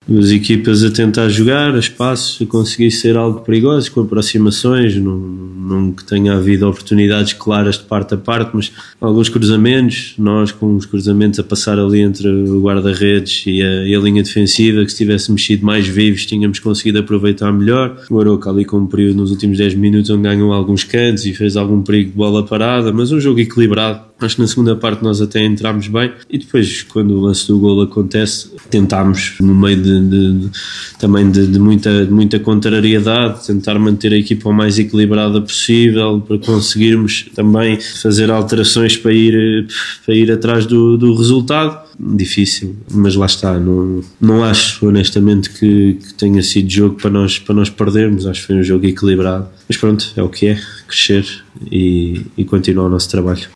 As equipas a tentar jogar, a espaços, a conseguir ser algo perigoso, com aproximações, não que tenha havido oportunidades claras de parte a parte, mas alguns cruzamentos, nós com os cruzamentos a passar ali entre o guarda-redes e a linha defensiva, que se tivéssemos sido mais vivos tínhamos conseguido aproveitar melhor. O Aroca ali com um período nos últimos 10 minutos onde ganhou alguns cantos e fez algum perigo de bola parada, mas um jogo equilibrado. Acho que na segunda parte nós até entramos bem e depois, quando o lance do golo acontece, tentámos, no meio também de muita contrariedade, tentar manter a equipa o mais equilibrada possível para conseguirmos também fazer alterações para ir atrás do resultado. Difícil, mas lá está. Não acho honestamente que tenha sido jogo para nós perdermos. Acho que foi um jogo equilibrado, mas pronto, é o que é, crescer e continuar o nosso trabalho.